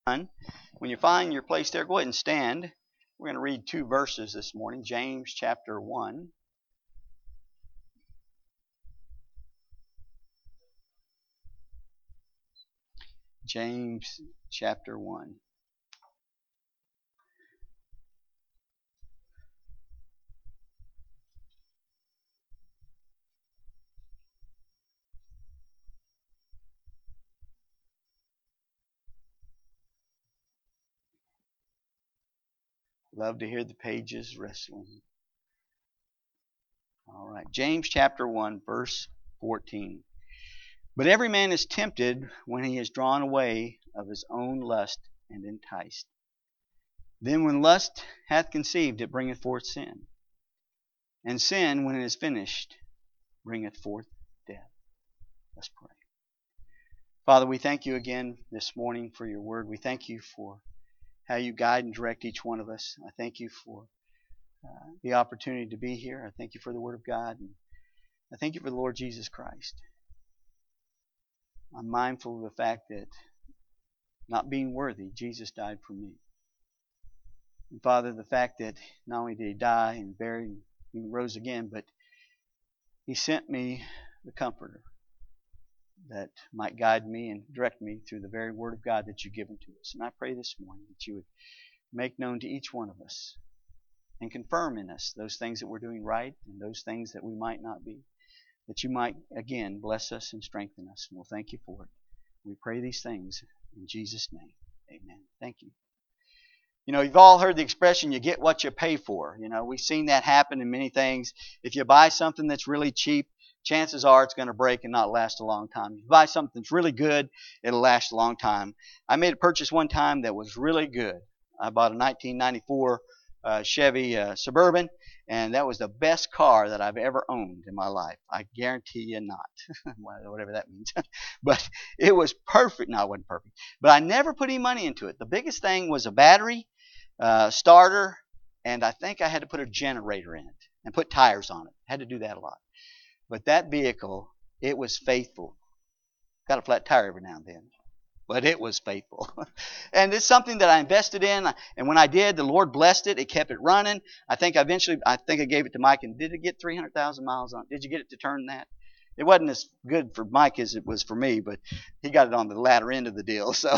When you find your place there, go ahead and stand. We're going to read 2 verses this morning. James chapter 1. James chapter 1. Love to hear the pages wrestling. All right. James chapter 1, verse 14. But every man is tempted when he is drawn away of his own lust and enticed. Then when lust hath conceived, it bringeth forth sin. And sin, when it is finished, bringeth forth death. Let's pray. Father, we thank you again this morning for your word. We thank you for how you guide and direct each one of us. I thank you for the opportunity to be here. I thank you for the word of God. And I thank you for the Lord Jesus Christ. I'm mindful of the fact that not being worthy, Jesus died for me. And Father, the fact that not only did he die and buried and he rose again, but he sent me the Comforter that might guide me and direct me through the very Word of God that you've given to us. And I pray this morning that you would make known to each one of us and confirm in us those things that we're doing right and those things that we might not be. That you might, again, bless us and strengthen us. And we'll thank you for it. We pray these things in Jesus' name. Amen. Thank you. You know, you've all heard the expression, you get what you pay for. You know, we've seen that happen in many things. If you buy something that's really cheap, chances are it's going to break and not last a long time. If you buy something that's really good, it'll last a long time. I made a purchase one time that was really good. I bought a 1994 Chevy Suburban, and that was the best car that I've ever owned in my life. I guarantee you not. Whatever that means. But it was perfect. No, it wasn't perfect. But I never put any money into it. The biggest thing was a battery, starter, and I think I had to put a generator in it and put tires on it. I had to do that a lot. But that vehicle, it was faithful. Got a flat tire every now and then. But it was faithful. And it's something that I invested in. And when I did, the Lord blessed it. It kept it running. I think I gave it to Mike. And did it get 300,000 miles on it? Did you get it to turn that? It wasn't as good for Mike as it was for me. But he got it on the latter end of the deal. So,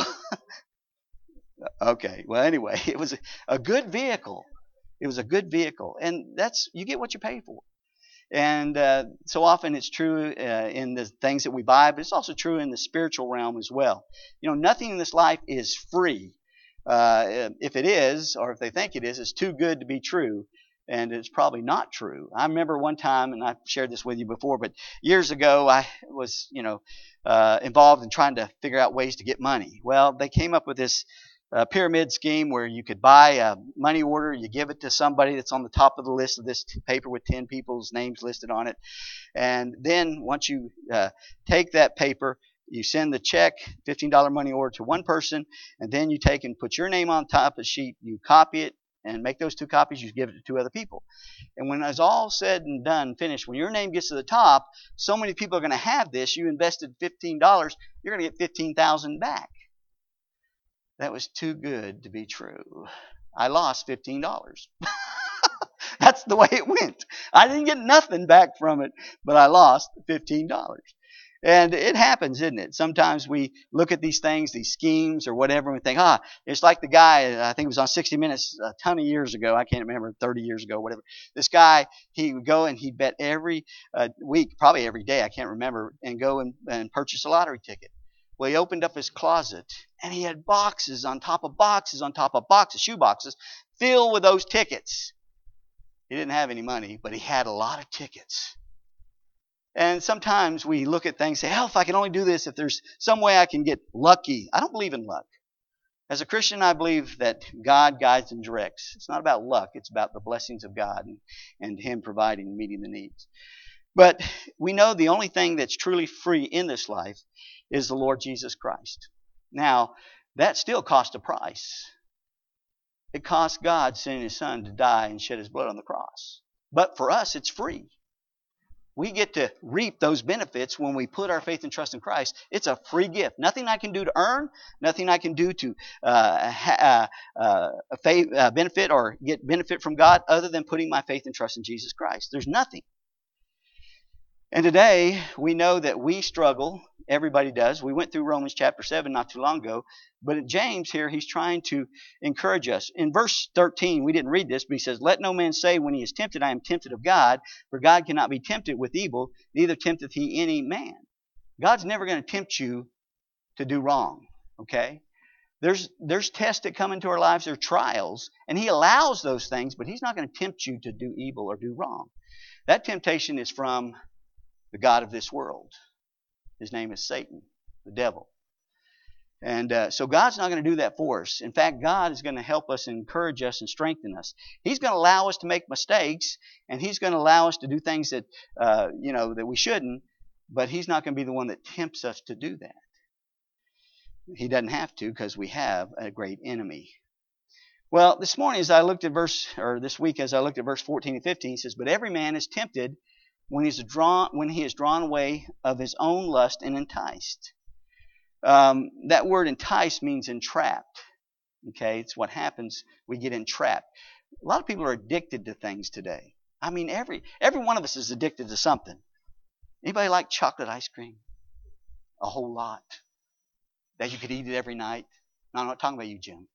okay. Well, anyway, it was a good vehicle. It was a good vehicle. And you get what you pay for. And so often it's true in the things that we buy, but it's also true in the spiritual realm as well. You know, nothing in this life is free. If it is, or if they think it is, it's too good to be true. And it's probably not true. I remember one time, and I've shared this with you before, but years ago I was, involved in trying to figure out ways to get money. Well, they came up with this pyramid scheme where you could buy a money order, you give it to somebody that's on the top of the list of this paper with 10 people's names listed on it. And then once you take that paper, you send the check, $15 money order to one person, and then you take and put your name on top of the sheet, you copy it, and make those 2 copies, you give it to 2 other people. And when it's all said and done, finished, when your name gets to the top, so many people are going to have this, you invested $15, you're going to get $15,000 back. That was too good to be true. I lost $15. That's the way it went. I didn't get nothing back from it, but I lost $15. And it happens, isn't it? Sometimes we look at these things, these schemes or whatever, and we think, it's like the guy, I think it was on 60 Minutes a ton of years ago. I can't remember, 30 years ago, whatever. This guy, he would go and he'd bet every week, probably every day, I can't remember, and go and purchase a lottery ticket. Well, he opened up his closet, and he had boxes on top of boxes on top of boxes, shoe boxes, filled with those tickets. He didn't have any money, but he had a lot of tickets. And sometimes we look at things and say, if I can only do this, if there's some way I can get lucky. I don't believe in luck. As a Christian, I believe that God guides and directs. It's not about luck. It's about the blessings of God and Him providing and meeting the needs. But we know the only thing that's truly free in this life is the Lord Jesus Christ. Now, that still cost a price. It cost God sending His Son to die and shed His blood on the cross. But for us, it's free. We get to reap those benefits when we put our faith and trust in Christ. It's a free gift. Nothing I can do to earn, nothing I can do to benefit or get benefit from God other than putting my faith and trust in Jesus Christ. There's nothing. And today, we know that we struggle. Everybody does. We went through Romans chapter 7 not too long ago. But at James here, he's trying to encourage us. In verse 13, we didn't read this, but he says, "Let no man say when he is tempted, I am tempted of God, for God cannot be tempted with evil, neither tempteth he any man." God's never going to tempt you to do wrong, okay? There's tests that come into our lives, there are trials, and he allows those things, but he's not going to tempt you to do evil or do wrong. That temptation is from the god of this world. His name is Satan, the devil. And so God's not going to do that for us. In fact, God is going to help us and encourage us and strengthen us. He's going to allow us to make mistakes, and He's going to allow us to do things that that we shouldn't. But He's not going to be the one that tempts us to do that. He doesn't have to, because we have a great enemy. Well, this morning as I looked at this week as I looked at verse 14 and 15, he says, "But every man is tempted when he is drawn away of his own lust and enticed." That word entice means entrapped. Okay, it's what happens. We get entrapped. A lot of people are addicted to things today. I mean, every one of us is addicted to something. Anybody like chocolate ice cream? A whole lot. That you could eat it every night. No, I'm not talking about you, Jim.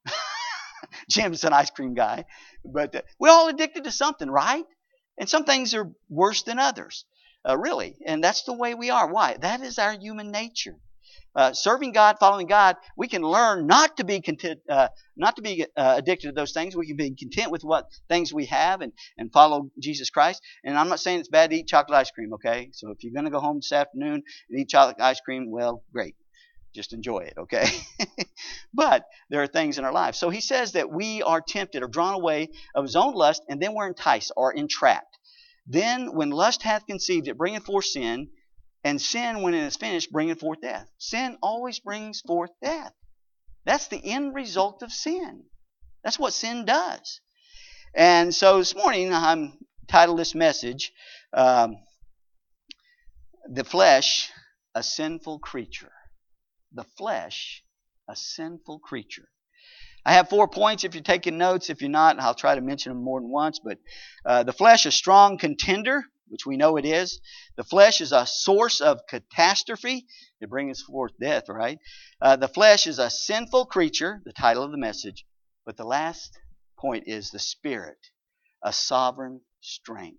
Jim's an ice cream guy. But we're all addicted to something, right? And some things are worse than others, really. And that's the way we are. Why? That is our human nature. Serving God, following God, we can learn not to be content, not to be addicted to those things. We can be content with what things we have and follow Jesus Christ. And I'm not saying it's bad to eat chocolate ice cream, okay? So if you're going to go home this afternoon and eat chocolate ice cream, well, great. Just enjoy it, okay? But there are things in our lives. So he says that we are tempted or drawn away of his own lust, and then we're enticed or entrapped. Then when lust hath conceived, it bringeth forth sin. And sin, when it is finished, bringeth forth death. Sin always brings forth death. That's the end result of sin. That's what sin does. And so this morning, I'm titled this message, "The Flesh, a Sinful Creature." The flesh, a sinful creature. I have 4 points if you're taking notes. If you're not, I'll try to mention them more than once. But the flesh, a strong contender, which we know it is. The flesh is a source of catastrophe. It brings forth death, right? The flesh is a sinful creature, the title of the message. But the last point is the Spirit, a sovereign strength.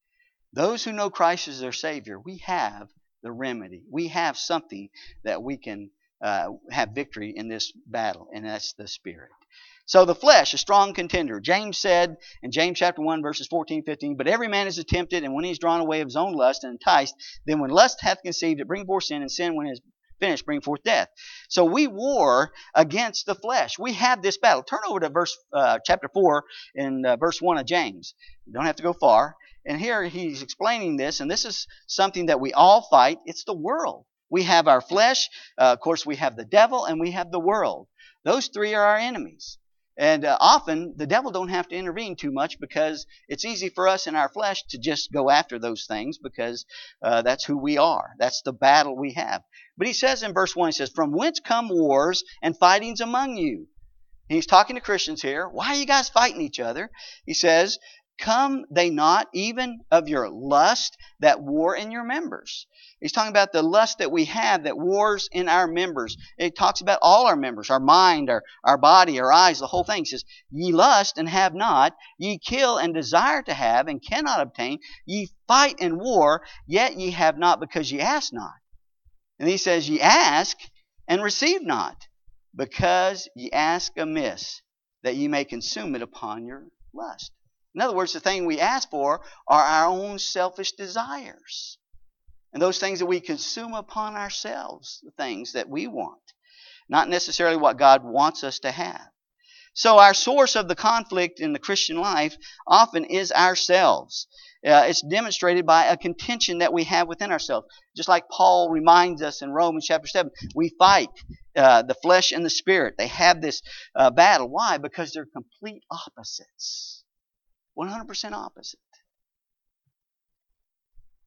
Those who know Christ as their Savior, we have the remedy. We have something that we can have victory in this battle, and that's the Spirit. So the flesh, a strong contender. James said in James chapter 1, verses 14, 15, "But every man is tempted, and when he is drawn away of his own lust and enticed, then when lust hath conceived, it bring forth sin, and sin, when it is finished, bring forth death." So we war against the flesh. We have this battle. Turn over to chapter 4 in verse 1 of James. You don't have to go far. And here he's explaining this, and this is something that we all fight. It's the world. We have our flesh. Of course, we have the devil, and we have the world. Those three are our enemies. And often the devil don't have to intervene too much, because it's easy for us in our flesh to just go after those things, because that's who we are. That's the battle we have. But he says in verse 1, he says, "From whence come wars and fightings among you?" He's talking to Christians here. Why are you guys fighting each other? He says, "Come they not even of your lust that war in your members?" He's talking about the lust that we have that wars in our members. It talks about all our members, our mind, our body, our eyes, the whole thing. It says, "Ye lust and have not, ye kill and desire to have and cannot obtain, ye fight and war, yet ye have not because ye ask not." And he says, "Ye ask and receive not, because ye ask amiss, that ye may consume it upon your lust." In other words, the thing we ask for are our own selfish desires. And those things that we consume upon ourselves, the things that we want. Not necessarily what God wants us to have. So our source of the conflict in the Christian life often is ourselves. It's demonstrated by a contention that we have within ourselves. Just like Paul reminds us in Romans chapter 7, we fight the flesh and the spirit. They have this battle. Why? Because they're complete opposites. 100% opposite.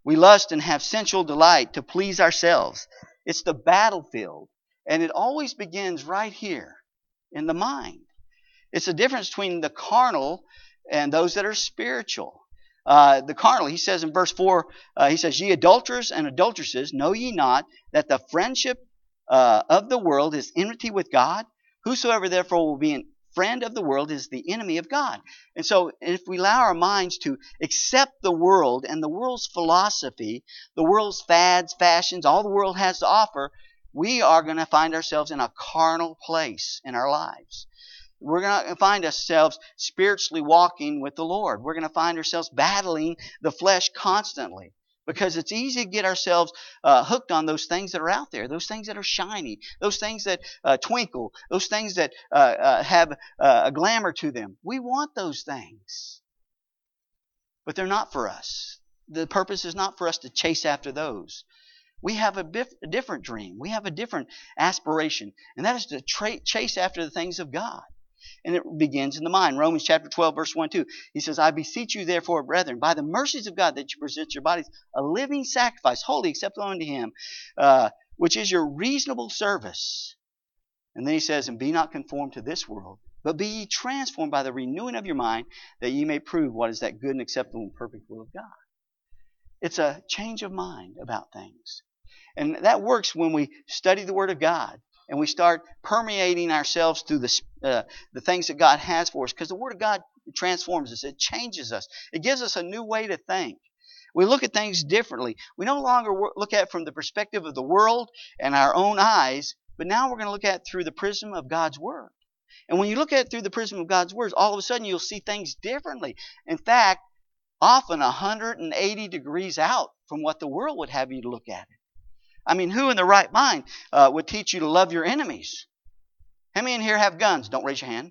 We lust and have sensual delight to please ourselves. It's the battlefield. And it always begins right here in the mind. It's the difference between the carnal and those that are spiritual. The carnal, he says in verse 4, he says, Ye adulterers and adulteresses, know ye not that the friendship of the world is enmity with God? Whosoever therefore will be a friend of the world is the enemy of God. And so if we allow our minds to accept the world and the world's philosophy, the world's fads, fashions, all the world has to offer, we are going to find ourselves in a carnal place in our lives. We're going to find ourselves spiritually walking with the Lord. We're going to find ourselves battling the flesh constantly because it's easy to get ourselves hooked on those things that are out there, those things that are shiny, those things that twinkle, those things that have a glamour to them. We want those things, but they're not for us. The purpose is not for us to chase after those. We have a different dream. We have a different aspiration, and that is to chase after the things of God. And it begins in the mind. Romans chapter 12, verse 1 2. He says, I beseech you therefore, brethren, by the mercies of God, that you present your bodies a living sacrifice, holy, acceptable unto him, which is your reasonable service. And then he says, and be not conformed to this world, but be ye transformed by the renewing of your mind, that ye may prove what is that good and acceptable and perfect will of God. It's a change of mind about things. And that works when we study the Word of God. And we start permeating ourselves through the things that God has for us. Because the Word of God transforms us. It changes us. It gives us a new way to think. We look at things differently. We no longer look at it from the perspective of the world and our own eyes. But now we're going to look at it through the prism of God's Word. And when you look at it through the prism of God's Word, all of a sudden you'll see things differently. In fact, often 180 degrees out from what the world would have you to look at it. I mean, who in their right mind would teach you to love your enemies? How many in here have guns? Don't raise your hand.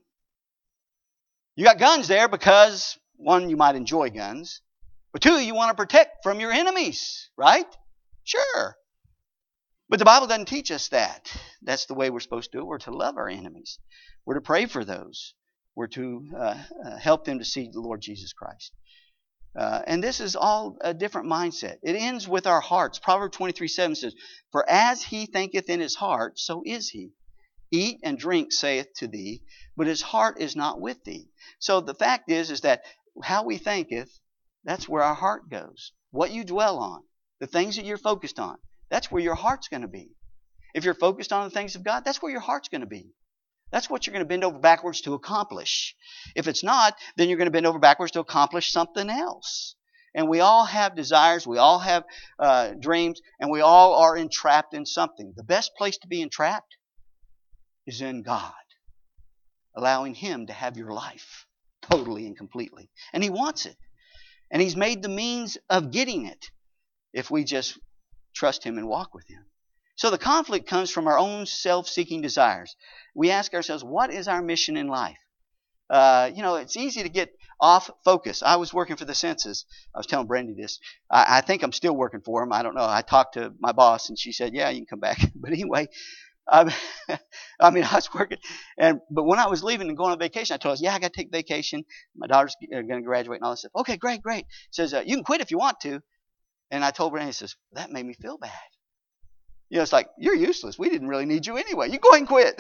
You got guns there because, one, you might enjoy guns. But two, you want to protect from your enemies, right? Sure. But the Bible doesn't teach us that. That's the way we're supposed to do it. We're to love our enemies. We're to pray for those. We're to help them to see the Lord Jesus Christ. And this is all a different mindset. It ends with our hearts. Proverbs 23:7 says, For as he thinketh in his heart, so is he. Eat and drink, saith to thee, but his heart is not with thee. So the fact is that how we thinketh, that's where our heart goes. What you dwell on, the things that you're focused on, that's where your heart's going to be. If you're focused on the things of God, that's where your heart's going to be. That's what you're going to bend over backwards to accomplish. If it's not, then you're going to bend over backwards to accomplish something else. And we all have desires, we all have dreams, and we all are entrapped in something. The best place to be entrapped is in God, allowing Him to have your life totally and completely. And He wants it. And He's made the means of getting it if we just trust Him and walk with Him. So the conflict comes from our own self-seeking desires. We ask ourselves, what is our mission in life? It's easy to get off focus. I was working for the census. I was telling Brandy this. I think I'm still working for him. I don't know. I talked to my boss and she said, yeah, you can come back. But anyway, I was working. But when I was leaving and going on vacation, I told her, yeah, I got to take vacation. My daughter's going to graduate and all that stuff. Okay, great. Says, you can quit if you want to. And I told Brandy, he says, that made me feel bad. It's like, you're useless. We didn't really need you anyway. You go ahead and quit.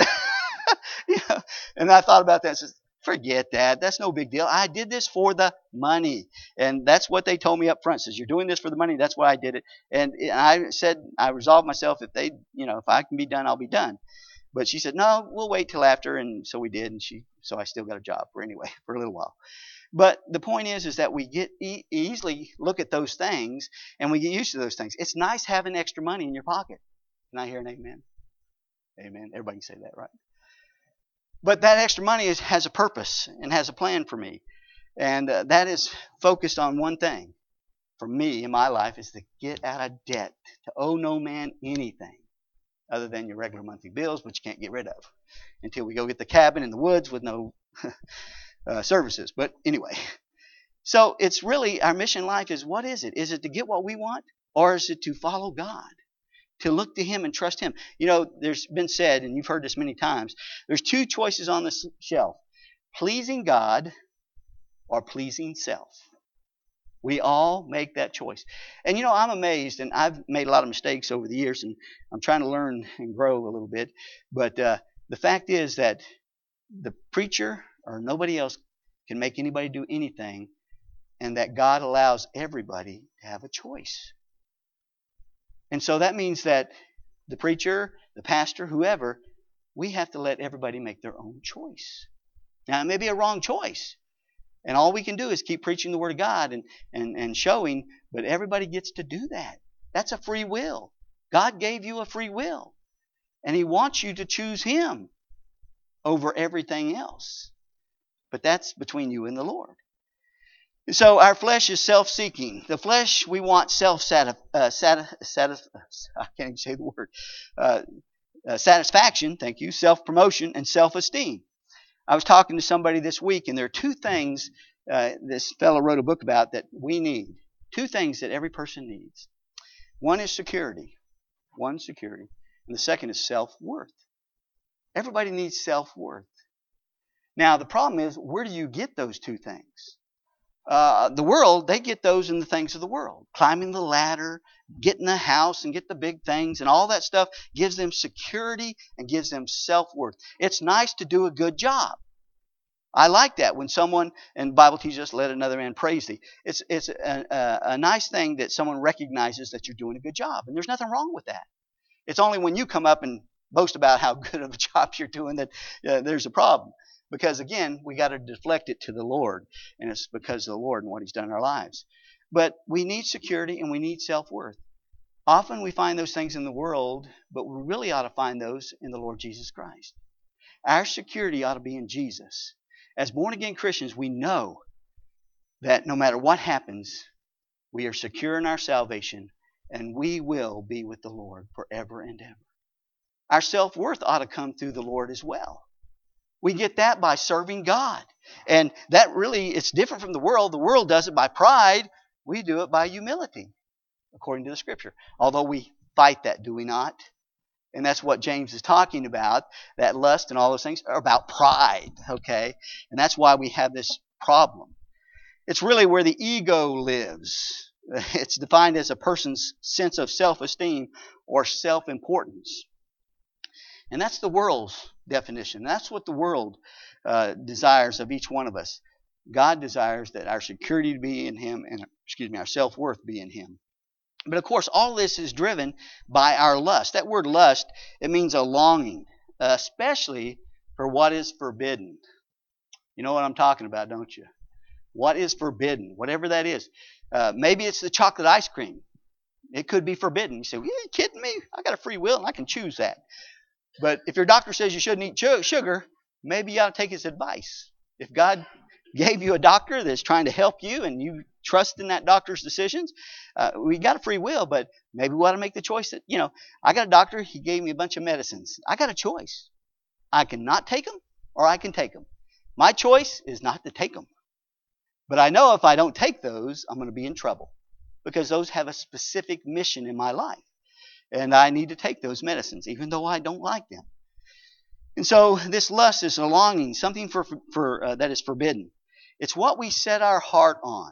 And I thought about that and says, forget that. That's no big deal. I did this for the money. And that's what they told me up front. Says, you're doing this for the money. That's why I did it. And I said, I resolved myself, if I can be done, I'll be done. But she said, no, we'll wait till after. And so we did. And so I still got a job for a little while. But the point is that we get easily look at those things and we get used to those things. It's nice having extra money in your pocket. Can I hear an amen? Amen. Everybody can say that, right? But that extra money has a purpose and has a plan for me. And that is focused on one thing. For me, in my life, is to get out of debt. To owe no man anything other than your regular monthly bills, which you can't get rid of. Until we go get the cabin in the woods with no services. But anyway. So it's really, our mission in life is, what is it? Is it to get what we want? Or is it to follow God? To look to Him and trust Him. There's been said, and you've heard this many times, there's two choices on the shelf. Pleasing God or pleasing self. We all make that choice. And I'm amazed, and I've made a lot of mistakes over the years, and I'm trying to learn and grow a little bit. But the fact is that the preacher or nobody else can make anybody do anything, and that God allows everybody to have a choice. And so that means that the preacher, the pastor, whoever, we have to let everybody make their own choice. Now, it may be a wrong choice. And all we can do is keep preaching the Word of God and showing, but everybody gets to do that. That's a free will. God gave you a free will. And He wants you to choose Him over everything else. But that's between you and the Lord. So our flesh is self-seeking. The flesh, we want satisfaction, thank you, self-promotion, and self-esteem. I was talking to somebody this week, and there are two things this fellow wrote a book about that we need. Two things that every person needs. One is security. And the second is self-worth. Everybody needs self-worth. Now, the problem is, where do you get those two things? The world, they get those in the things of the world. Climbing the ladder, getting a house and get the big things and all that stuff gives them security and gives them self-worth. It's nice to do a good job. I like that when someone, and the Bible teaches us, let another man praise thee. It's a nice thing that someone recognizes that you're doing a good job. And there's nothing wrong with that. It's only when you come up and boast about how good of a job you're doing that there's a problem. Because again, we got to deflect it to the Lord. And it's because of the Lord and what He's done in our lives. But we need security and we need self-worth. Often we find those things in the world, but we really ought to find those in the Lord Jesus Christ. Our security ought to be in Jesus. As born-again Christians, we know that no matter what happens, we are secure in our salvation and we will be with the Lord forever and ever. Our self-worth ought to come through the Lord as well. We get that by serving God. And that really, it's different from the world. The world does it by pride. We do it by humility, according to the Scripture. Although we fight that, do we not? And that's what James is talking about. That lust and all those things are about pride, okay? And that's why we have this problem. It's really where the ego lives. It's defined as a person's sense of self-esteem or self-importance. And that's the world's definition. That's what the world desires of each one of us. God desires that our security be in Him and, our self-worth be in Him. But of course, all this is driven by our lust. That word lust, it means a longing, especially for what is forbidden. You know what I'm talking about, don't you? What is forbidden, whatever that is. Maybe it's the chocolate ice cream. It could be forbidden. You say, well, you kidding me? I got a free will and I can choose that. But if your doctor says you shouldn't eat sugar, maybe you ought to take his advice. If God gave you a doctor that's trying to help you and you trust in that doctor's decisions, we got a free will, but maybe we ought to make the choice that, I got a doctor, he gave me a bunch of medicines. I got a choice. I can not take them or I can take them. My choice is not to take them. But I know if I don't take those, I'm going to be in trouble because those have a specific mission in my life. And I need to take those medicines, even though I don't like them. And so this lust is a longing, something for that is forbidden. It's what we set our heart on.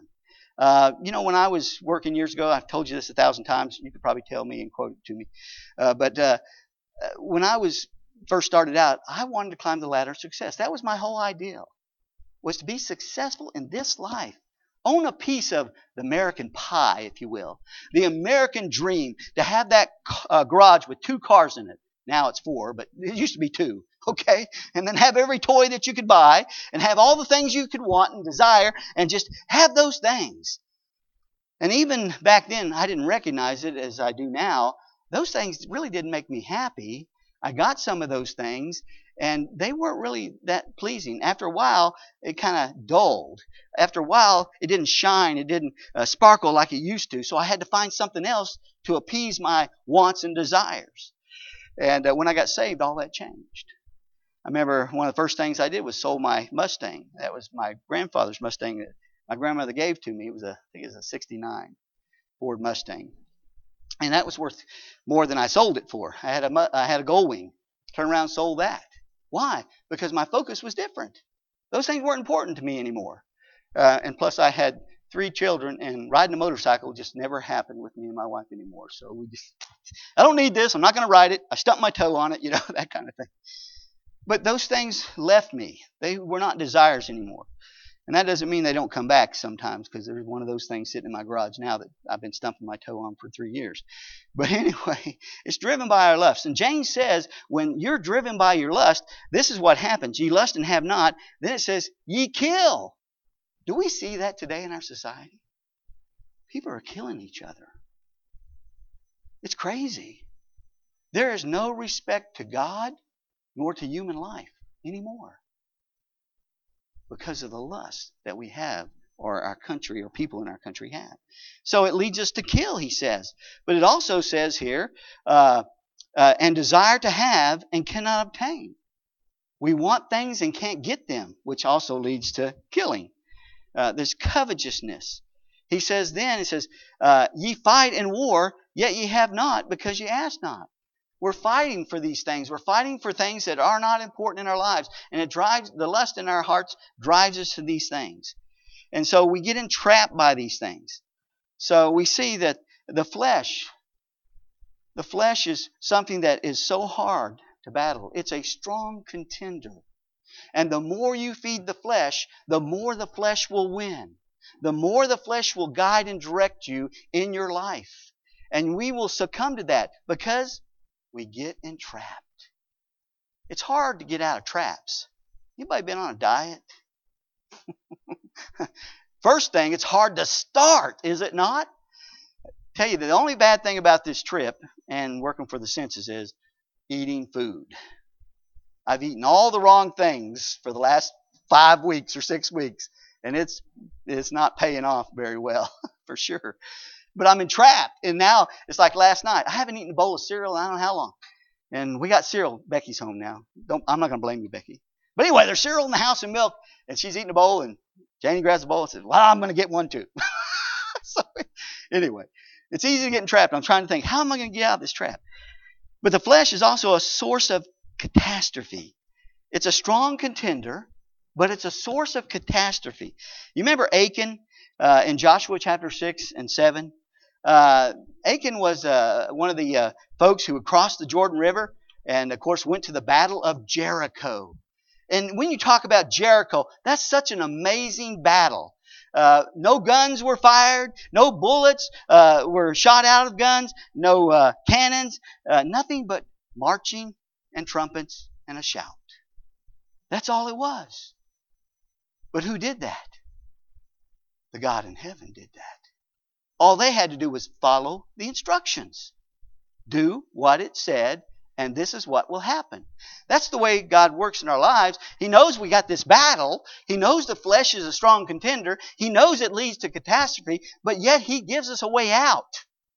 When I was working years ago, I've told you this 1,000 times. You could probably tell me and quote it to me. But when I was first started out, I wanted to climb the ladder of success. That was my whole ideal, was to be successful in this life. Own a piece of the American pie, if you will. The American dream, to have that garage with 2 cars in it. Now it's 4, but it used to be 2. Okay? And then have every toy that you could buy and have all the things you could want and desire and just have those things. And even back then, I didn't recognize it as I do now. Those things really didn't make me happy. I got some of those things and they weren't really that pleasing. After a while, it kind of dulled. After a while, it didn't shine. It didn't sparkle like it used to. So I had to find something else to appease my wants and desires. And when I got saved, all that changed. I remember one of the first things I did was sold my Mustang. That was my grandfather's Mustang that my grandmother gave to me. I think it was a 69 Ford Mustang. And that was worth more than I sold it for. I had a Goldwing. Turned around and sold that. Why? Because my focus was different. Those things weren't important to me anymore. And plus I had 3 children, and riding a motorcycle just never happened with me and my wife anymore. So I don't need this. I'm not going to ride it. I stumped my toe on it, that kind of thing. But those things left me. They were not desires anymore. And that doesn't mean they don't come back sometimes, because there's one of those things sitting in my garage now that I've been stumping my toe on for 3 years. But anyway, it's driven by our lusts. And James says, when you're driven by your lust, this is what happens. Ye lust and have not. Then it says, ye kill. Do we see that today in our society? People are killing each other. It's crazy. There is no respect to God nor to human life anymore, because of the lust that we have, or our country, or people in our country have. So it leads us to kill, he says. But it also says here, and desire to have and cannot obtain. We want things and can't get them, which also leads to killing. There's covetousness. He says, ye fight in war, yet ye have not, because ye ask not. We're fighting for these things. We're fighting for things that are not important in our lives. And it drives, the lust in our hearts drives us to these things. And so we get entrapped by these things. So we see that the flesh is something that is so hard to battle. It's a strong contender. And the more you feed the flesh, the more the flesh will win. The more the flesh will guide and direct you in your life. And we will succumb to that because we get entrapped. It's hard to get out of traps. Anybody been on a diet? First thing, it's hard to start, is it not? I tell you, the only bad thing about this trip and working for the census is eating food. I've eaten all the wrong things for the last 5 weeks or 6 weeks, and it's not paying off very well, for sure. But I'm entrapped. And now, it's like last night. I haven't eaten a bowl of cereal in I don't know how long. And we got cereal. Becky's home now. I'm not going to blame you, Becky. But anyway, there's cereal in the house and milk. And she's eating a bowl. And Janie grabs the bowl and says, well, I'm going to get one too. So anyway, it's easy to get entrapped. I'm trying to think, how am I going to get out of this trap? But the flesh is also a source of catastrophe. It's a strong contender, but it's a source of catastrophe. You remember Achan in Joshua chapter 6 and 7? Achan was one of the folks who had crossed the Jordan River and, of course, went to the Battle of Jericho. And when you talk about Jericho, that's such an amazing battle. No guns were fired. No bullets were shot out of guns. No cannons. Nothing but marching and trumpets and a shout. That's all it was. But who did that? The God in heaven did that. All they had to do was follow the instructions. Do what it said, and this is what will happen. That's the way God works in our lives. He knows we got this battle. He knows the flesh is a strong contender. He knows it leads to catastrophe, but yet He gives us a way out.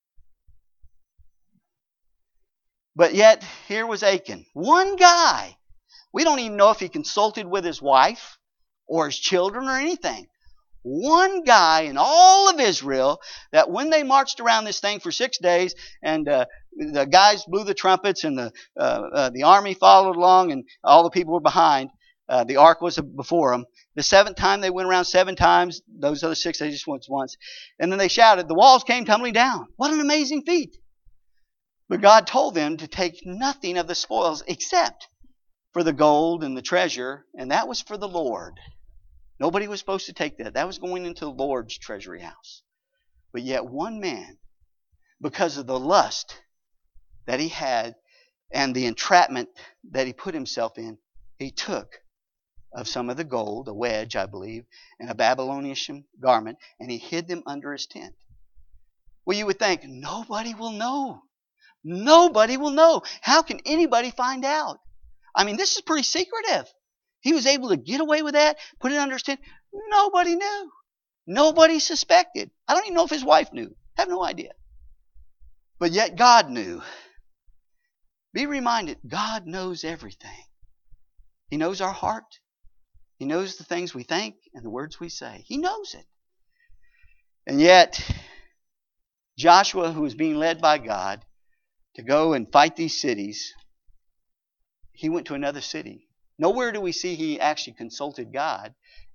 But yet, here was Achan. One guy. We don't even know if he consulted with his wife or his children or anything. One guy in all of Israel that when they marched around this thing for 6 days and the guys blew the trumpets and the army followed along and all the people were behind, the ark was before them. The 7th time they went around 7 times. Those other 6 they just went once. And then they shouted, the walls came tumbling down. What an amazing feat. But God told them to take nothing of the spoils except for the gold and the treasure, and that was for the Lord. Nobody was supposed to take that. That was going into the Lord's treasury house. But yet one man, because of the lust that he had and the entrapment that he put himself in, he took of some of the gold, a wedge, I believe, and a Babylonian garment, and he hid them under his tent. Well, you would think, nobody will know. Nobody will know. How can anybody find out? I mean, this is pretty secretive. He was able to get away with that, put it under his tent. Nobody knew. Nobody suspected. I don't even know if his wife knew. I have no idea. But yet God knew. Be reminded, God knows everything. He knows our heart. He knows the things we think and the words we say. He knows it. And yet, Joshua, who was being led by God to go and fight these cities, he went to another city. Nowhere do we see he actually consulted God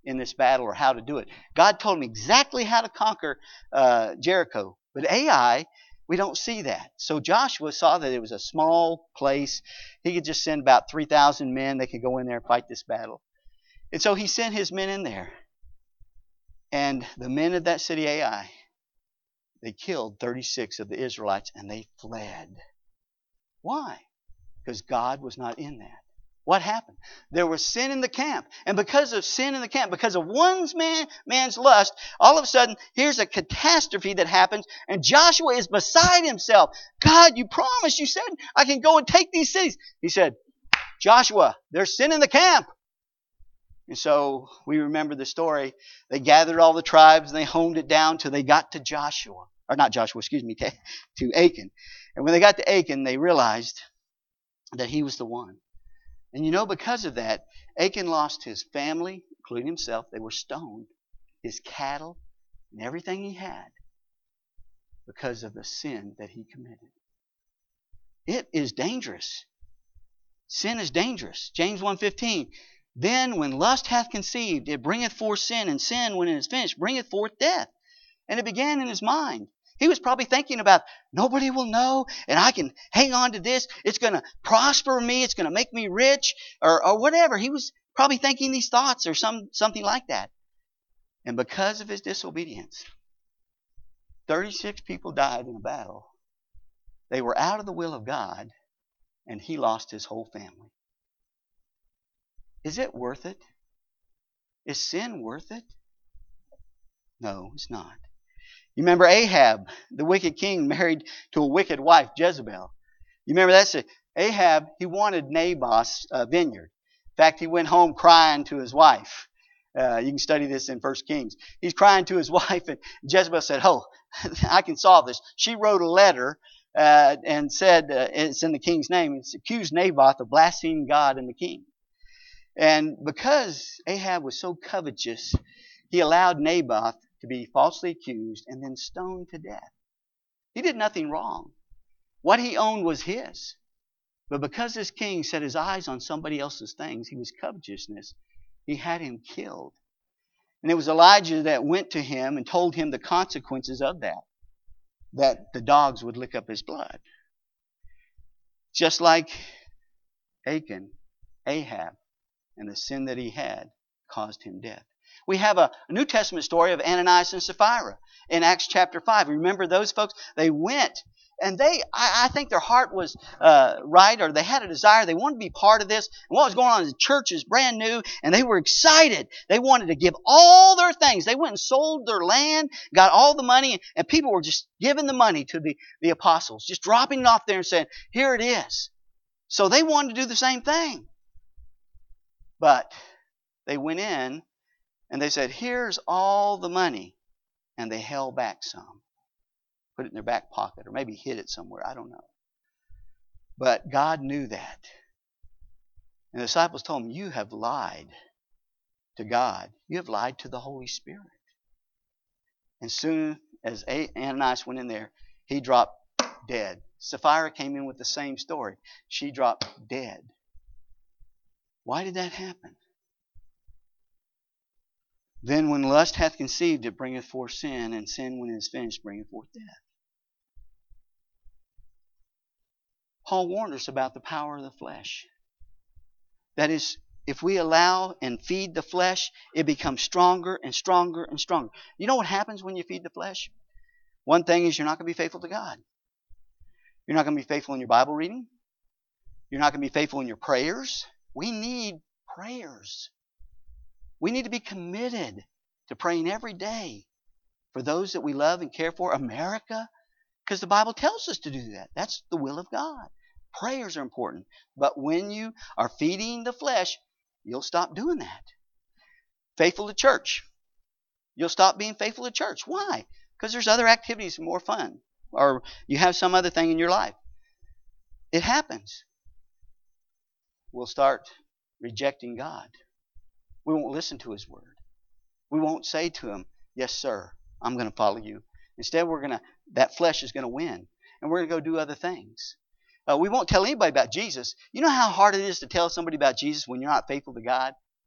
in this battle or how to do it. God told him exactly how to conquer Jericho. But Ai, we don't see that. So Joshua saw that it was a small place. He could just send about 3,000 men. They could go in there and fight this battle. And so he sent his men in there. And the men of that city Ai, they killed 36 of the Israelites and they fled. Why? Because God was not in that. What happened? There was sin in the camp. And because of sin in the camp, because of one man's lust, all of a sudden, here's a catastrophe that happens, and Joshua is beside himself. God, you promised, you said, I can go and take these cities. He said, Joshua, there's sin in the camp. And so we remember the story. They gathered all the tribes and they honed it down till they got to Joshua. Or not Joshua, excuse me, to Achan. And when they got to Achan, they realized that he was the one. And you know, because of that, Achan lost his family, including himself. They were stoned. His cattle and everything he had because of the sin that he committed. It is dangerous. Sin is dangerous. James 1:15. Then when lust hath conceived, it bringeth forth sin, and sin, when it is finished, bringeth forth death. And it began in his mind. He was probably thinking about, nobody will know, and I can hang on to this. It's going to prosper me. It's going to make me rich, or whatever. He was probably thinking these thoughts or something like that. And because of his disobedience, 36 people died in a battle. They were out of the will of God, and he lost his whole family. Is it worth it? Is sin worth it? No, it's not. You remember Ahab, the wicked king, married to a wicked wife, Jezebel. You remember that? Ahab, he wanted Naboth's vineyard. In fact, he went home crying to his wife. You can study this in 1 Kings. He's crying to his wife, and Jezebel said, oh, I can solve this. She wrote a letter and said, it's in the king's name, it's accused Naboth of blaspheming God and the king. And because Ahab was so covetous, he allowed Naboth to be falsely accused and then stoned to death. He did nothing wrong. What he owned was his. But because this king set his eyes on somebody else's things, he was covetousness, he had him killed. And it was Elijah that went to him and told him the consequences of that the dogs would lick up his blood. Just like Ahab, and the sin that he had caused him death. We have a New Testament story of Ananias and Sapphira in Acts chapter 5. Remember those folks? They went, and I think their heart was right, or they had a desire. They wanted to be part of this. And what was going on in the church is brand new, and they were excited. They wanted to give all their things. They went and sold their land, got all the money, and people were just giving the money to the apostles, just dropping it off there and saying, here it is. So they wanted to do the same thing. But they went in and they said, here's all the money. And they held back some. Put it in their back pocket or maybe hid it somewhere. I don't know. But God knew that. And the disciples told him, you have lied to God. You have lied to the Holy Spirit. And soon as Ananias went in there, he dropped dead. Sapphira came in with the same story. She dropped dead. Why did that happen? Then when lust hath conceived, it bringeth forth sin, and sin, when it is finished, bringeth forth death. Paul warned us about the power of the flesh. That is, if we allow and feed the flesh, it becomes stronger and stronger and stronger. You know what happens when you feed the flesh? One thing is, you're not going to be faithful to God. You're not going to be faithful in your Bible reading. You're not going to be faithful in your prayers. We need prayers. We need to be committed to praying every day for those that we love and care for, America, because the Bible tells us to do that. That's the will of God. Prayers are important. But when you are feeding the flesh, you'll stop doing that. Faithful to church. You'll stop being faithful to church. Why? Because there's other activities more fun. Or you have some other thing in your life. It happens. We'll start rejecting God. We won't listen to His Word. We won't say to Him, yes, sir, I'm going to follow you. Instead, that flesh is going to win. And we're going to go do other things. We won't tell anybody about Jesus. You know how hard it is to tell somebody about Jesus when you're not faithful to God?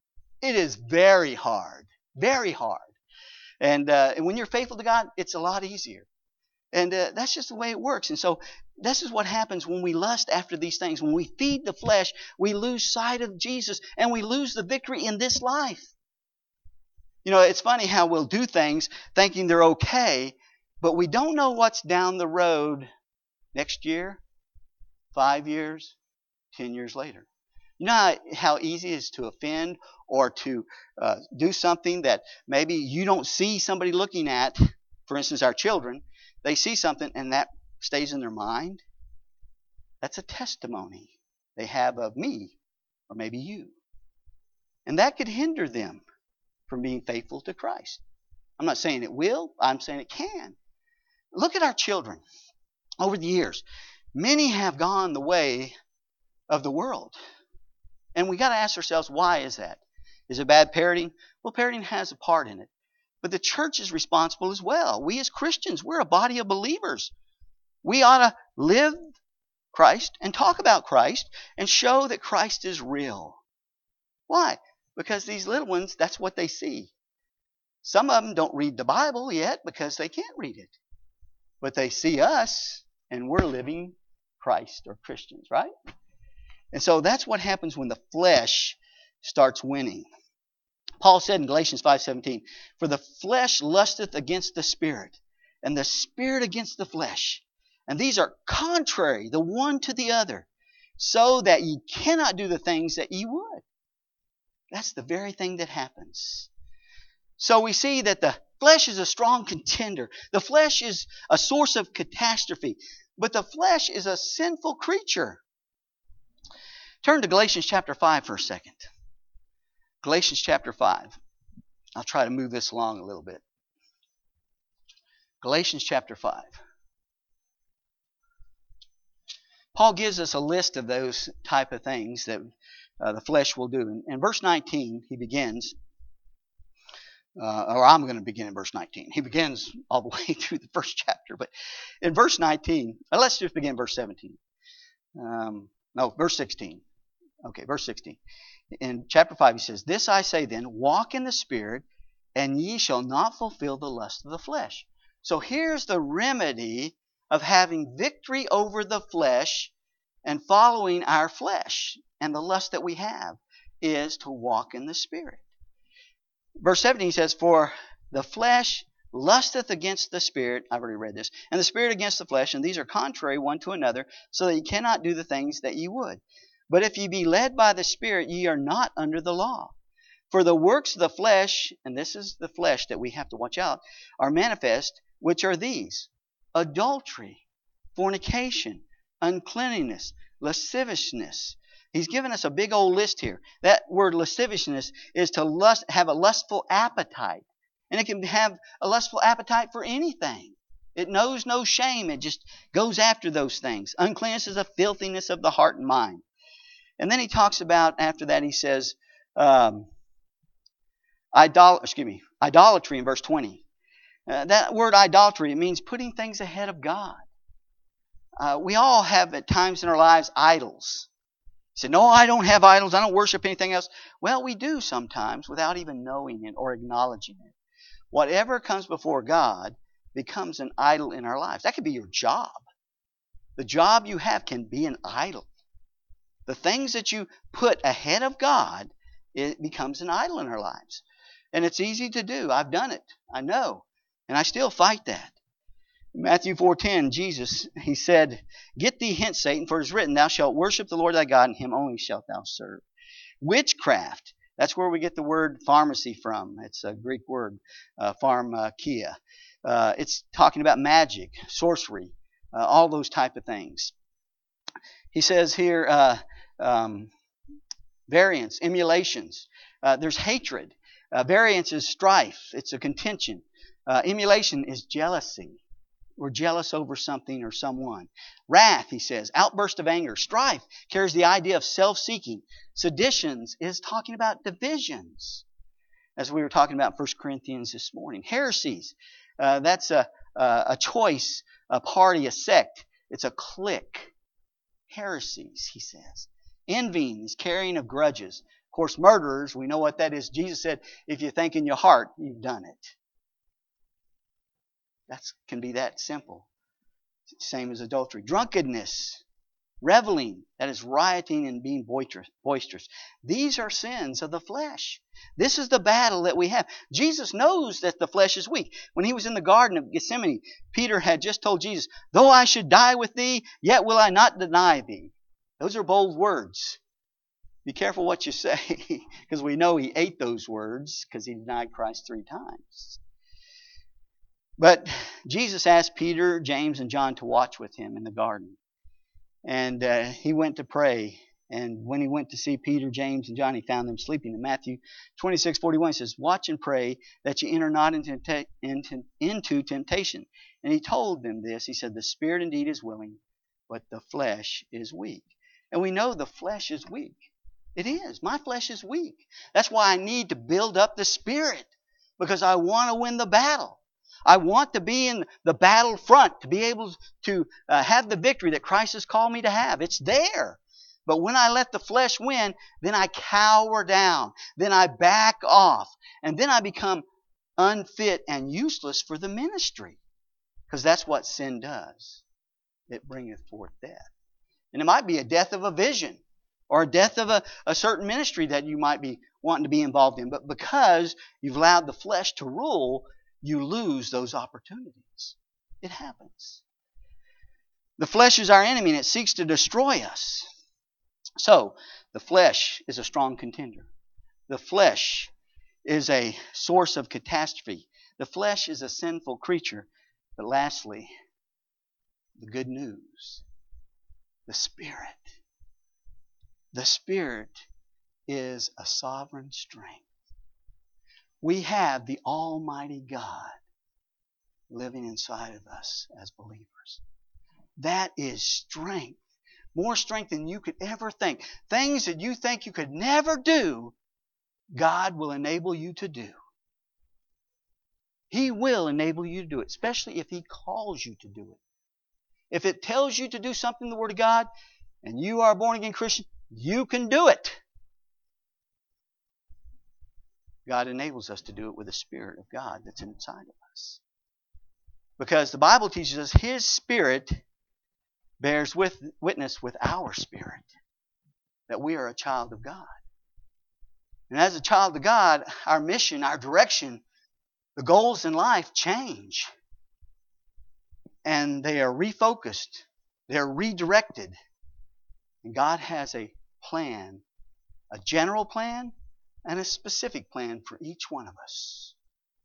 It is very hard. Very hard. And when you're faithful to God, it's a lot easier. And that's just the way it works. And so this is what happens when we lust after these things. When we feed the flesh, we lose sight of Jesus and we lose the victory in this life. You know, it's funny how we'll do things thinking they're okay, but we don't know what's down the road next year, 5 years, 10 years later. You know how easy it is to offend or to do something that maybe you don't see somebody looking at. For instance, our children, they see something and that stays in their mind. That's a testimony they have of me or maybe you. And that could hinder them from being faithful to Christ. I'm not saying it will. I'm saying it can. Look at our children. Over the years, many have gone the way of the world. And we got to ask ourselves, why is that? Is it bad parenting? Well, parenting has a part in it. But the church is responsible as well. We as Christians, we're a body of believers. We ought to live Christ and talk about Christ and show that Christ is real. Why? Because these little ones, that's what they see. Some of them don't read the Bible yet because they can't read it. But they see us and we're living Christ or Christians, right? And so that's what happens when the flesh starts winning. Paul said in Galatians 5:17, "For the flesh lusteth against the Spirit, and the Spirit against the flesh. And these are contrary the one to the other, so that ye cannot do the things that ye would." That's the very thing that happens. So we see that the flesh is a strong contender. The flesh is a source of catastrophe. But the flesh is a sinful creature. Turn to Galatians chapter 5 for a second. Galatians chapter 5. I'll try to move this along a little bit. Galatians chapter 5. Paul gives us a list of those type of things that the flesh will do. In verse 19, he begins, or I'm going to begin in verse 19. He begins all the way through the first chapter. But in verse 19, let's just begin verse 17. Verse 16. Okay, verse 16. In chapter 5, he says, "This I say then, walk in the Spirit, and ye shall not fulfill the lust of the flesh." So here's the remedy of having victory over the flesh and following our flesh. And the lust that we have is to walk in the Spirit. Verse 17 says, "For the flesh lusteth against the Spirit," I've already read this, "and the Spirit against the flesh, and these are contrary one to another, so that ye cannot do the things that ye would. But if ye be led by the Spirit, ye are not under the law. For the works of the flesh," and this is the flesh that we have to watch out, "are manifest, which are these: adultery, fornication, uncleanness, lasciviousness." He's given us a big old list here. That word lasciviousness is to have a lustful appetite. And it can have a lustful appetite for anything. It knows no shame. It just goes after those things. Uncleanness is a filthiness of the heart and mind. And then he talks about, after that, he says, idolatry in verse 20. That word idolatry, it means putting things ahead of God. We all have at times in our lives idols. You say, "No, I don't have idols. I don't worship anything else." Well, we do sometimes without even knowing it or acknowledging it. Whatever comes before God becomes an idol in our lives. That could be your job. The job you have can be an idol. The things that you put ahead of God, it becomes an idol in our lives. And it's easy to do. I've done it. I know. And I still fight that. Matthew 4:10, Jesus, he said, "Get thee hence, Satan, for it is written, Thou shalt worship the Lord thy God, and him only shalt thou serve." Witchcraft, that's where we get the word pharmacy from. It's a Greek word, pharmakia. It's talking about magic, sorcery, all those type of things. He says here, variance, emulations. There's hatred. Variance is strife. It's a contention. Emulation is jealousy. We're jealous over something or someone. Wrath, he says, outburst of anger. Strife carries the idea of self-seeking. Seditions is talking about divisions, as we were talking about 1 Corinthians this morning. Heresies, that's a choice, a party, a sect. It's a clique. Heresies, he says. Envying is carrying of grudges. course, murderers, we know what that is. Jesus said, if you think in your heart, you've done it. That can be that simple. Same as adultery. Drunkenness, reveling, that is rioting and being boisterous. These are sins of the flesh. This is the battle that we have. Jesus knows that the flesh is weak. When he was in the Garden of Gethsemane, Peter had just told Jesus, though I should die with thee, yet will I not deny thee. Those are bold words. Be careful what you say, because we know he ate those words because he denied Christ 3 times. But Jesus asked Peter, James, and John to watch with him in the garden. And he went to pray. And when he went to see Peter, James, and John, he found them sleeping. In Matthew 26:41 says, watch and pray that you enter not into temptation. And he told them this. He said, the spirit indeed is willing, but the flesh is weak. And we know the flesh is weak. It is. My flesh is weak. That's why I need to build up the spirit, because I want to win the battle. I want to be in the battle front, to be able to have the victory that Christ has called me to have. It's there. But when I let the flesh win, then I cower down. Then I back off. And then I become unfit and useless for the ministry. Because that's what sin does. It bringeth forth death. And it might be a death of a vision, or a death of a certain ministry that you might be wanting to be involved in. But because you've allowed the flesh to rule, you lose those opportunities. It happens. The flesh is our enemy, and it seeks to destroy us. So, the flesh is a strong contender. The flesh is a source of catastrophe. The flesh is a sinful creature. But lastly, the good news. The Spirit. The Spirit is a sovereign strength. We have the Almighty God living inside of us as believers. That is strength. More strength than you could ever think. Things that you think you could never do, God will enable you to do. He will enable you to do it, especially if He calls you to do it. If it tells you to do something in the Word of God, and you are a born-again Christian, you can do it. God enables us to do it with the Spirit of God that's inside of us. Because the Bible teaches us His Spirit bears witness with our spirit that we are a child of God. And as a child of God, our mission, our direction, the goals in life change. And they are refocused. They're redirected. And God has a plan, a general plan, and a specific plan for each one of us.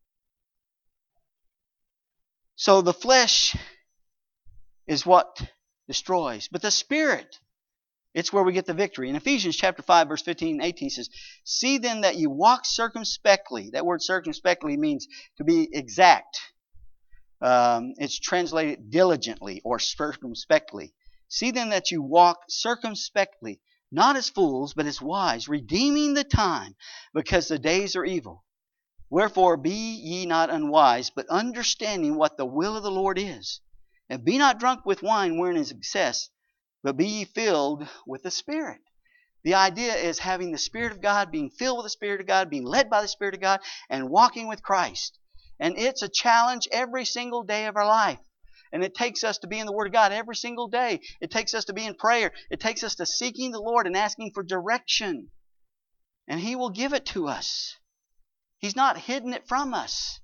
So the flesh is what destroys. But the Spirit, it's where we get the victory. In Ephesians chapter 5, verse 15 and 18 says, see then that you walk circumspectly. That word circumspectly means to be exact. It's translated diligently or circumspectly. See then that you walk circumspectly, not as fools, but as wise, redeeming the time, because the days are evil. Wherefore be ye not unwise, but understanding what the will of the Lord is. And be not drunk with wine wherein is excess, but be ye filled with the Spirit. The idea is having the Spirit of God, being filled with the Spirit of God, being led by the Spirit of God, and walking with Christ. And it's a challenge every single day of our life. And it takes us to be in the Word of God every single day. It takes us to be in prayer. It takes us to seeking the Lord and asking for direction. And He will give it to us. He's not hidden it from us.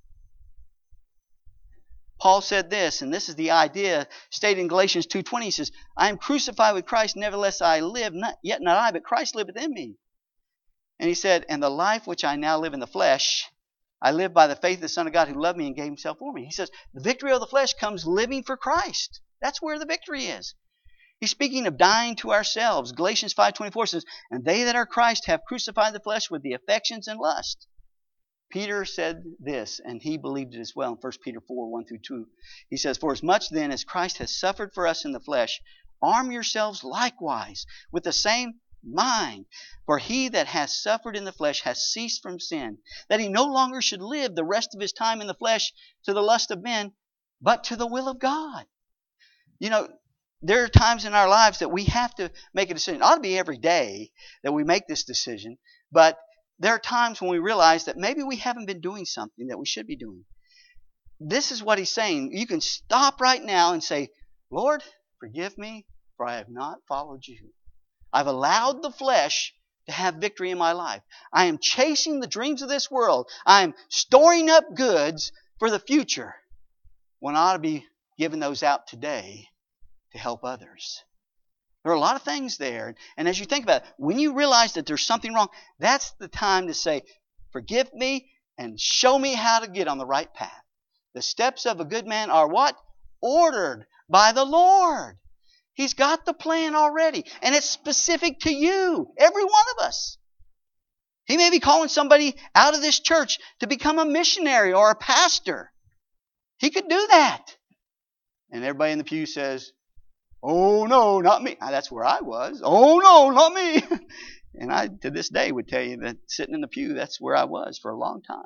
Paul said this, and this is the idea stated in Galatians 2:20. He says, I am crucified with Christ, nevertheless I live, yet not I, but Christ liveth in me. And he said, and the life which I now live in the flesh, I live by the faith of the Son of God who loved me and gave Himself for me. He says, the victory of the flesh comes living for Christ. That's where the victory is. He's speaking of dying to ourselves. Galatians 5:24 says, and they that are Christ have crucified the flesh with the affections and lust. Peter said this, and he believed it as well in 1 Peter 4:1-2. He says, for as much then as Christ has suffered for us in the flesh, arm yourselves likewise with the same mind. For he that has suffered in the flesh has ceased from sin, that he no longer should live the rest of his time in the flesh to the lust of men, but to the will of God. You know, there are times in our lives that we have to make a decision. It ought to be every day that we make this decision. But there are times when we realize that maybe we haven't been doing something that we should be doing. This is what he's saying. You can stop right now and say, Lord, forgive me, for I have not followed you. I've allowed the flesh to have victory in my life. I am chasing the dreams of this world. I am storing up goods for the future when I ought to be giving those out today to help others. There are a lot of things there. And as you think about it, when you realize that there's something wrong, that's the time to say, forgive me and show me how to get on the right path. The steps of a good man are what? Ordered by the Lord. He's got the plan already. And it's specific to you. Every one of us. He may be calling somebody out of this church to become a missionary or a pastor. He could do that. And everybody in the pew says, oh no, not me. That's where I was. Oh no, not me. And I, to this day, would tell you that sitting in the pew, that's where I was for a long time.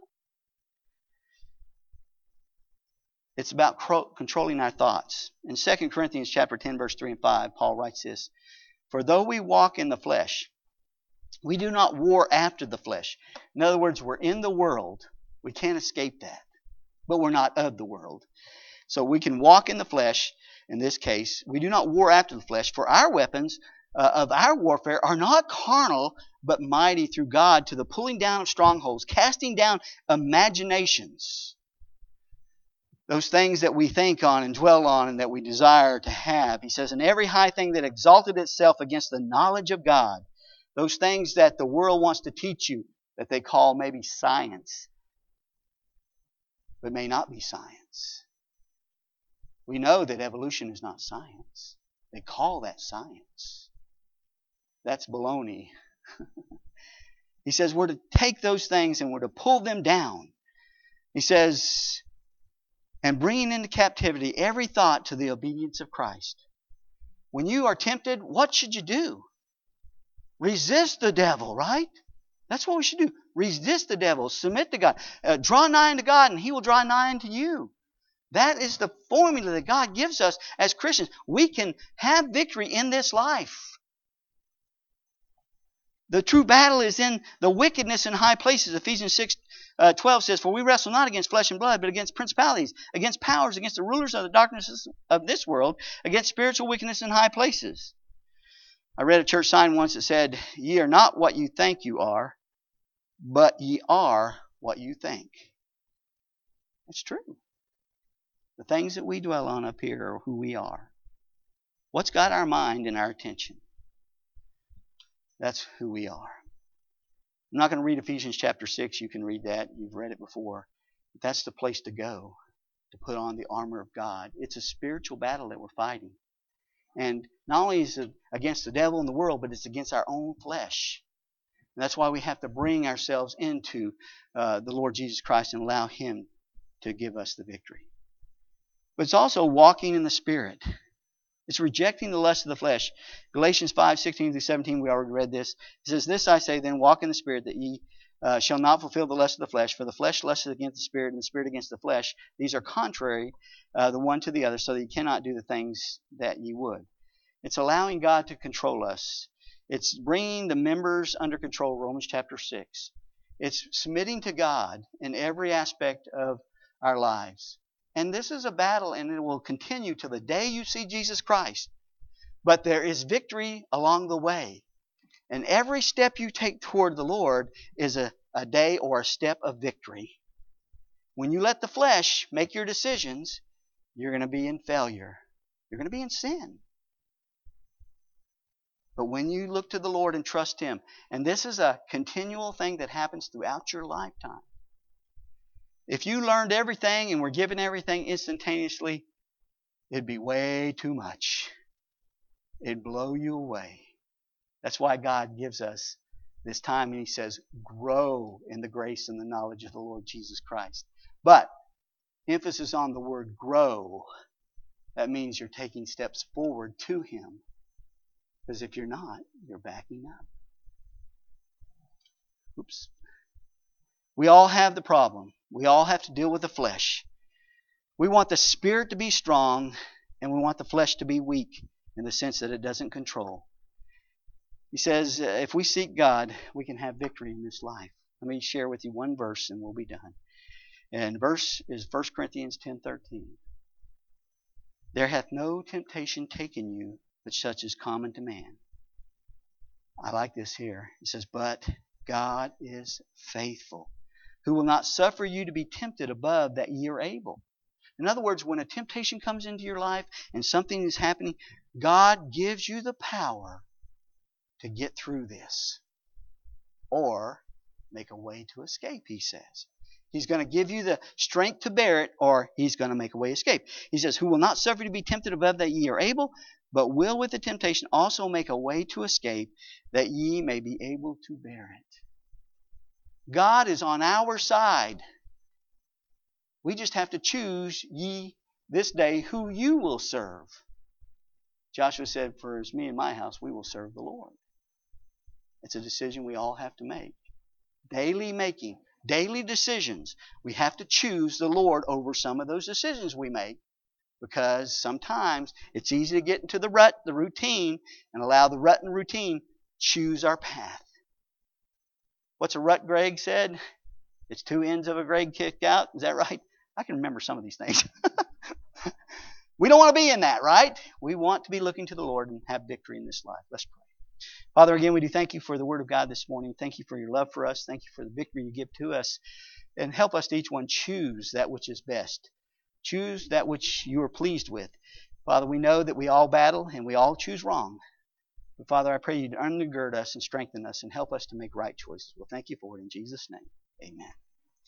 It's about controlling our thoughts. In 2 Corinthians chapter 10, verse 3 and 5, Paul writes this, for though we walk in the flesh, we do not war after the flesh. In other words, we're in the world. We can't escape that. But we're not of the world. So we can walk in the flesh. In this case, we do not war after the flesh, for our weapons of our warfare are not carnal, but mighty through God to the pulling down of strongholds, casting down imaginations. Those things that we think on and dwell on and that we desire to have. He says, and every high thing that exalted itself against the knowledge of God. Those things that the world wants to teach you that they call maybe science, but may not be science. We know that evolution is not science. They call that science. That's baloney. He says we're to take those things and we're to pull them down. He says, and bringing into captivity every thought to the obedience of Christ. When you are tempted, what should you do? Resist the devil, right? That's what we should do. Resist the devil. Submit to God. Draw nigh unto God and He will draw nigh unto you. That is the formula that God gives us as Christians. We can have victory in this life. The true battle is in the wickedness in high places. Ephesians 6:12 says, for we wrestle not against flesh and blood, but against principalities, against powers, against the rulers of the darkness of this world, against spiritual wickedness in high places. I read a church sign once that said, ye are not what you think you are, but ye are what you think. It's true. The things that we dwell on up here are who we are. What's got our mind and our attention? That's who we are. I'm not going to read Ephesians chapter 6. You can read that. You've read it before. But that's the place to go, to put on the armor of God. It's a spiritual battle that we're fighting. And not only is it against the devil and the world, but it's against our own flesh. And that's why we have to bring ourselves into the Lord Jesus Christ and allow Him to give us the victory. But it's also walking in the Spirit. It's rejecting the lust of the flesh. Galatians 5:16-17, we already read this. It says, this I say then, walk in the Spirit, that ye shall not fulfill the lust of the flesh. For the flesh lusteth against the Spirit, and the Spirit against the flesh. These are contrary the one to the other, so that ye cannot do the things that ye would. It's allowing God to control us. It's bringing the members under control, Romans chapter 6. It's submitting to God in every aspect of our lives. And this is a battle, and it will continue to the day you see Jesus Christ. But there is victory along the way. And every step you take toward the Lord is a day or a step of victory. When you let the flesh make your decisions, you're going to be in failure. You're going to be in sin. But when you look to the Lord and trust Him, and this is a continual thing that happens throughout your lifetime. If you learned everything and were given everything instantaneously, it'd be way too much. It'd blow you away. That's why God gives us this time, and He says, grow in the grace and the knowledge of the Lord Jesus Christ. But emphasis on the word grow. That means you're taking steps forward to Him. Because if you're not, you're backing up. Oops. We all have the problem. We all have to deal with the flesh. We want the Spirit to be strong, and we want the flesh to be weak in the sense that it doesn't control. He says, if we seek God, we can have victory in this life. Let me share with you one verse and we'll be done. And the verse is 1 Corinthians 10:13. There hath no temptation taken you, but such is common to man. I like this here. It says, but God is faithful, who will not suffer you to be tempted above that ye are able. In other words, when a temptation comes into your life and something is happening, God gives you the power to get through this or make a way to escape, he says. He's going to give you the strength to bear it, or he's going to make a way to escape. He says, who will not suffer you to be tempted above that ye are able, but will with the temptation also make a way to escape, that ye may be able to bear it. God is on our side. We just have to choose ye this day who you will serve. Joshua said, for as me and my house, we will serve the Lord. It's a decision we all have to make. Daily decisions. We have to choose the Lord over some of those decisions we make, because sometimes it's easy to get into the rut, the routine, and allow the rut and routine choose our path. What's a rut, Greg said? It's two ends of a Greg kicked out. Is that right? I can remember some of these things. We don't want to be in that, right? We want to be looking to the Lord and have victory in this life. Let's pray. Father, again, we do thank you for the Word of God this morning. Thank you for your love for us. Thank you for the victory you give to us. And help us to each one choose that which is best. Choose that which you are pleased with. Father, we know that we all battle and we all choose wrong. But Father, I pray you to undergird us and strengthen us and help us to make right choices. Well, thank you for it in Jesus' name. Amen.